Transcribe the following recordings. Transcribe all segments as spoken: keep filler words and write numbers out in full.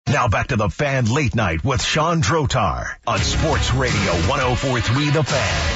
Now back to the Fan Late Night with Sean Drotar on Sports Radio one oh four point three The Fan.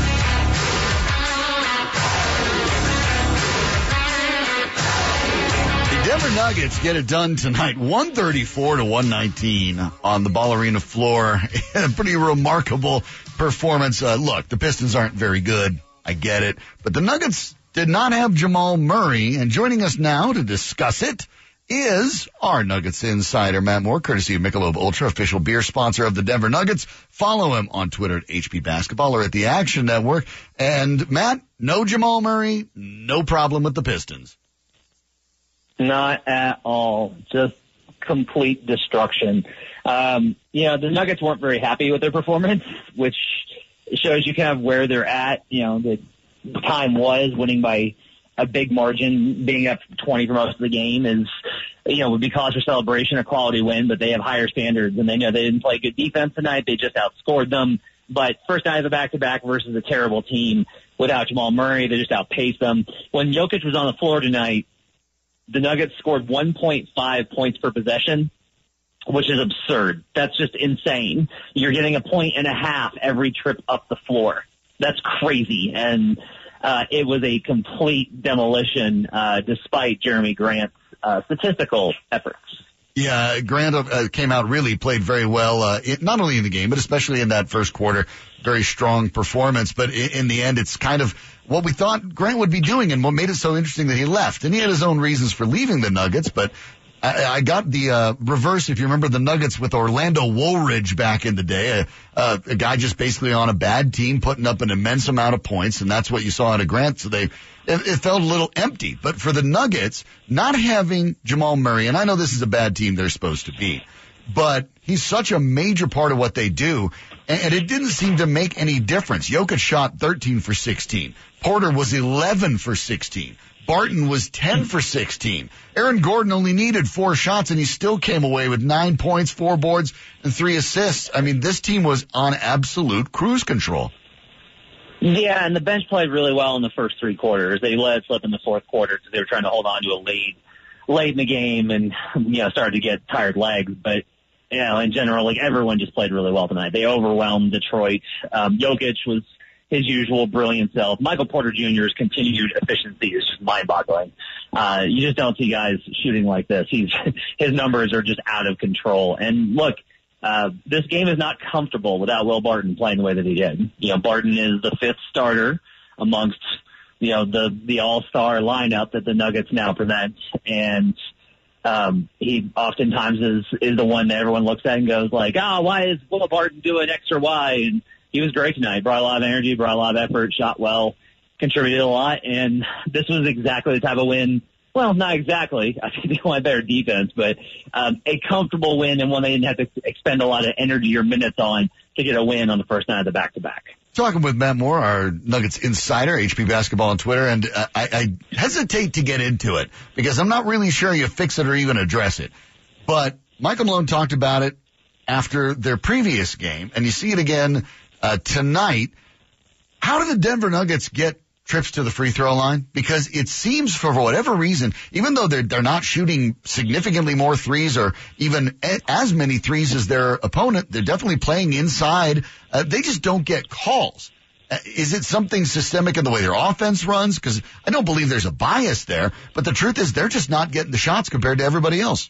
The Denver Nuggets get it done tonight, one thirty-four to one nineteen on the Ball Arena floor. A pretty remarkable performance. Uh, look, the Pistons aren't very good. I get it. But the Nuggets did not have Jamal Murray. And joining us now to discuss it is our Nuggets insider, Matt Moore, courtesy of Michelob Ultra, official beer sponsor of the Denver Nuggets. Follow him on Twitter at H P Basketball or at the Action Network. And Matt, no Jamal Murray, no problem with the Pistons. Not at all. Just complete destruction. Um, you know, the Nuggets weren't very happy with their performance, which shows you kind of where they're at. You know, the time was winning by a big margin, being up twenty for most of the game is, you know, would be cause for celebration, a quality win, but they have higher standards, and they know they didn't play good defense tonight. They just outscored them. But first night of the back-to-back versus a terrible team without Jamal Murray, they just outpaced them. When Jokic was on the floor tonight, the Nuggets scored one point five points per possession, which is absurd. That's just insane. You're getting a point and a half every trip up the floor. That's crazy. And Uh, it was a complete demolition, uh, despite Jeremy Grant's, uh, statistical efforts. Yeah, Grant uh, came out, really played very well, uh, it, not only in the game, but especially in that first quarter. Very strong performance. But in, in the end, it's kind of what we thought Grant would be doing and what made it so interesting that he left. And he had his own reasons for leaving the Nuggets, but I, I got the uh, reverse, if you remember the Nuggets with Orlando Woolridge back in the day, a, uh, a guy just basically on a bad team putting up an immense amount of points, and that's what you saw out of Grant. So they, it, it felt a little empty. But for the Nuggets, not having Jamal Murray, and I know this is a bad team they're supposed to beat, but he's such a major part of what they do, and, and it didn't seem to make any difference. Jokic shot thirteen for sixteen. Porter was eleven for sixteen. Barton was ten for sixteen. Aaron Gordon only needed four shots, and he still came away with nine points, four boards, and three assists. I mean, this team was on absolute cruise control. Yeah, and the bench played really well in the first three quarters. They let it slip in the fourth quarter because they were trying to hold on to a lead late in the game and, you know, started to get tired legs. But, you know, in general, like, everyone just played really well tonight. They overwhelmed Detroit. Um, Jokic was his usual brilliant self. Michael Porter Junior's continued efficiency is just mind-boggling. Uh, you just don't see guys shooting like this. He's, his numbers are just out of control. And look, uh, this game is not comfortable without Will Barton playing the way that he did. You know, Barton is the fifth starter amongst, you know, the, the all-star lineup that the Nuggets now present. And, um, he oftentimes is, is the one that everyone looks at and goes like, oh, why is Will Barton doing X or Y? And he was great tonight. Brought a lot of energy, brought a lot of effort, shot well, contributed a lot, and this was exactly the type of win. Well, not exactly. I think they wanted better defense, but um, a comfortable win and one they didn't have to expend a lot of energy or minutes on to get a win on the first night of the back-to-back. Talking with Matt Moore, our Nuggets insider, H P Basketball on Twitter, and uh, I, I hesitate to get into it because I'm not really sure you fix it or even address it. But Michael Malone talked about it after their previous game, and you see it again Uh, tonight. How do the Denver Nuggets get trips to the free throw line? Because it seems for whatever reason, even though they're, they're not shooting significantly more threes or even a, as many threes as their opponent, they're definitely playing inside. Uh, they just don't get calls. Uh, is it something systemic in the way their offense runs? Because I don't believe there's a bias there, but the truth is they're just not getting the shots compared to everybody else.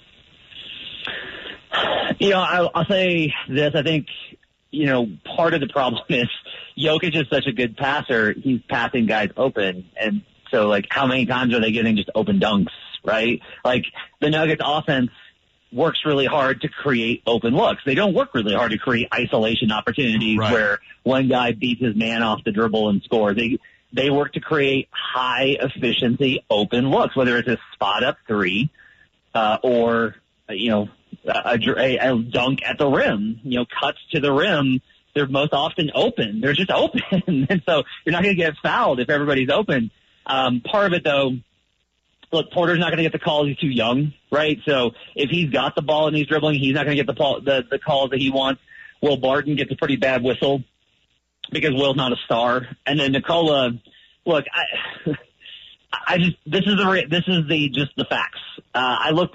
You know, I'll, I'll say this. I think, you know, part of the problem is Jokic is such a good passer. He's passing guys open. And so, like, how many times are they getting just open dunks, right? Like, the Nuggets offense works really hard to create open looks. They don't work really hard to create isolation opportunities right. where one guy beats his man off the dribble and scores. They, they work to create high efficiency open looks, whether it's a spot up three, uh, or, you know, A, a, a dunk at the rim, you know, cuts to the rim. They're most often open. They're just open. And so you're not going to get fouled if everybody's open. Um, part of it, though, look, Porter's not going to get the calls. He's too young, right? So if he's got the ball and he's dribbling, he's not going to get the, the, the calls that he wants. Will Barton gets a pretty bad whistle because Will's not a star. And then Nikola, look, I, I just, this is the, this is the, just the facts. Uh, I looked at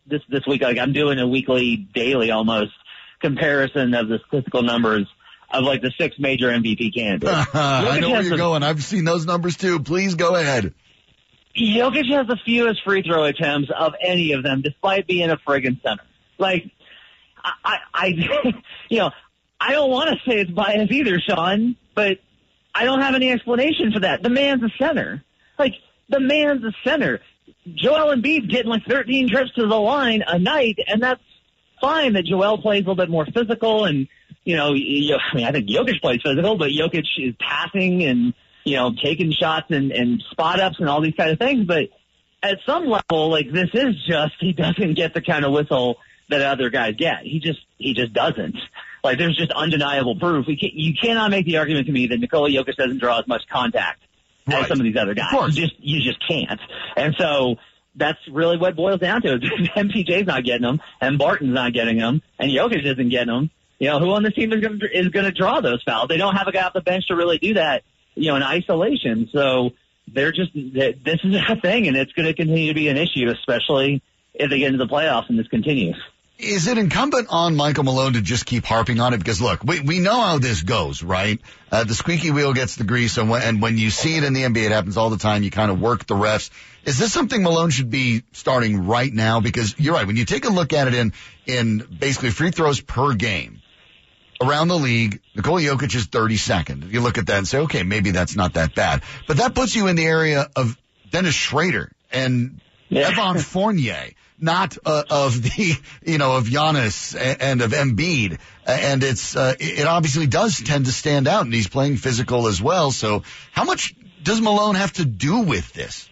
this this week. Like I'm doing a weekly, daily almost comparison of the statistical numbers of like the six major M V P candidates. I know where you're the, going. I've seen those numbers too. Please go ahead. Jokic has the fewest free throw attempts of any of them, despite being a friggin' center. Like, I, I, I you know, I don't want to say it's biased either, Sean, but I don't have any explanation for that. The man's a center. Like, the man's a center. Joel Embiid's getting like thirteen trips to the line a night, and that's fine that Joel plays a little bit more physical and, you know, you, I mean, I think Jokic plays physical, but Jokic is passing and, you know, taking shots and, and spot ups and all these kind of things. But at some level, like, this is just, he doesn't get the kind of whistle that other guys get. He just, he just doesn't. Like, there's just undeniable proof. We can't, you cannot make the argument to me that Nikola Jokic doesn't draw as much contact right. as some of these other guys. You just, you just can't. And so that's really what it boils down to. M P J's not getting them, and Barton's not getting them, and Jokic isn't getting them. You know, who on the team is going to, is going to draw those fouls? They don't have a guy off the bench to really do that, you know, in isolation. So they're just, this is a thing, and it's going to continue to be an issue, especially if they get into the playoffs and this continues. Is it incumbent on Michael Malone to just keep harping on it? Because look, we, we know how this goes, right? Uh, the squeaky wheel gets the grease, and when, and when you see it in the N B A, it happens all the time. You kind of work the refs. Is this something Malone should be starting right now? Because you're right. When you take a look at it in, in basically free throws per game around the league, Nikola Jokic is thirty-second. You look at that and say, okay, maybe that's not that bad. But that puts you in the area of Dennis Schrader and yeah. Evan Fournier. Not uh, of the, you know, of Giannis and of Embiid. And it's, uh, it obviously does tend to stand out, and he's playing physical as well. So how much does Malone have to do with this?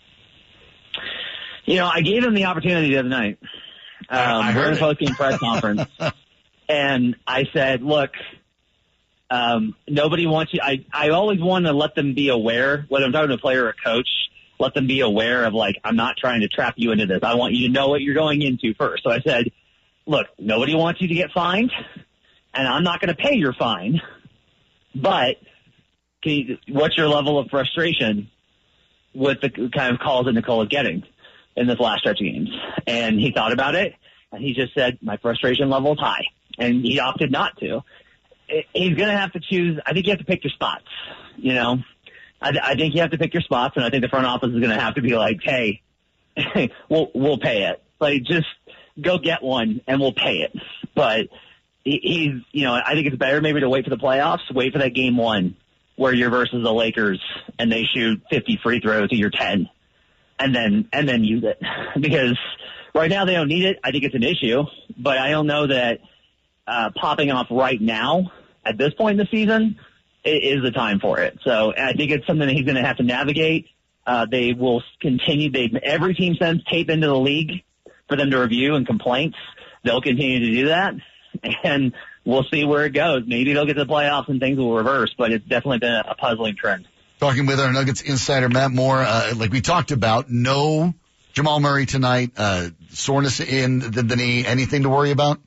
You know, I gave him the opportunity the other night. Um, we're in a post-game press conference. And I said, look, um, nobody wants you. I, I always want to let them be aware, whether I'm talking to a player or a coach, let them be aware of, like, I'm not trying to trap you into this. I want you to know what you're going into first. So I said, look, nobody wants you to get fined, and I'm not going to pay your fine. But can you, what's your level of frustration with the kind of calls that Nicole is getting in this last stretch of games? And he thought about it, and he just said, my frustration level is high. And he opted not to. He's going to have to choose. I think you have to pick your spots, you know. I, I think you have to pick your spots, and I think the front office is going to have to be like, hey, we'll we'll pay it. Like, just go get one, and we'll pay it. But he, he's, you know, I think it's better maybe to wait for the playoffs, wait for that game one where you're versus the Lakers, and they shoot fifty free throws to your ten, and then and then use it. Because right now they don't need it. I think it's an issue, but I don't know that uh, popping off right now at this point in the season is the time for it. So I think it's something that he's going to have to navigate. Uh, they will continue. They, every team sends tape into the league for them to review and complaints. They'll continue to do that, and we'll see where it goes. Maybe they'll get to the playoffs and things will reverse, but it's definitely been a puzzling trend. Talking with our Nuggets insider, Matt Moore, uh, like we talked about, no Jamal Murray tonight, uh, soreness in the, the knee, anything to worry about?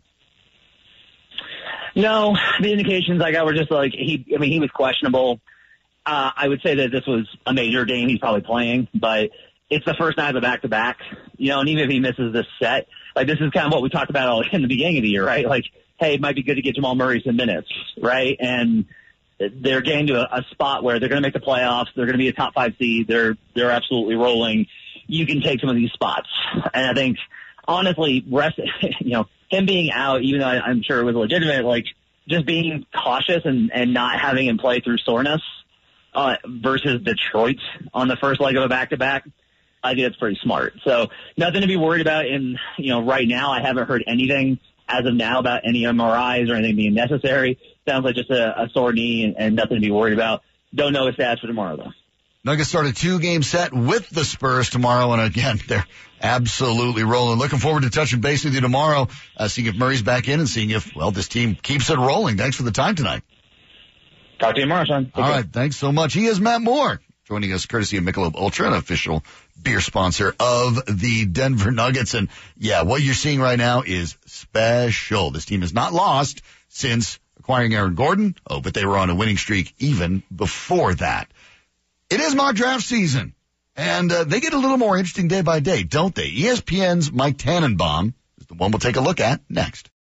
No, the indications I got were just like he. I mean, he was questionable. Uh, I would say that this was a major game he's probably playing, but it's the first night of the back-to-back, you know. And even if he misses this set, like this is kind of what we talked about in the beginning of the year, right? Like, hey, it might be good to get Jamal Murray some minutes, right? And they're getting to a, a spot where they're going to make the playoffs. They're going to be a top five seed. They're they're absolutely rolling. You can take some of these spots, and I think honestly, rest, you know. Him being out, even though I'm sure it was legitimate, like just being cautious and, and not having him play through soreness uh, versus Detroit on the first leg of a back-to-back, I think that's pretty smart. So nothing to be worried about. In you know, right now, I haven't heard anything as of now about any M R Is or anything being necessary. Sounds like just a, a sore knee and, and nothing to be worried about. Don't know his stats for tomorrow, though. Nuggets start a two-game set with the Spurs tomorrow, and again, they're absolutely rolling. Looking forward to touching base with you tomorrow, uh, seeing if Murray's back in and seeing if, well, this team keeps it rolling. Thanks for the time tonight. Talk to you tomorrow, Sean. Take All care. right, thanks so much. He is Matt Moore, joining us courtesy of Michelob Ultra, an official beer sponsor of the Denver Nuggets. And, yeah, what you're seeing right now is special. This team has not lost since acquiring Aaron Gordon. Oh, but they were on a winning streak even before that. It is mock draft season. And uh, they get a little more interesting day by day, don't they? E S P N's Mike Tannenbaum is the one we'll take a look at next.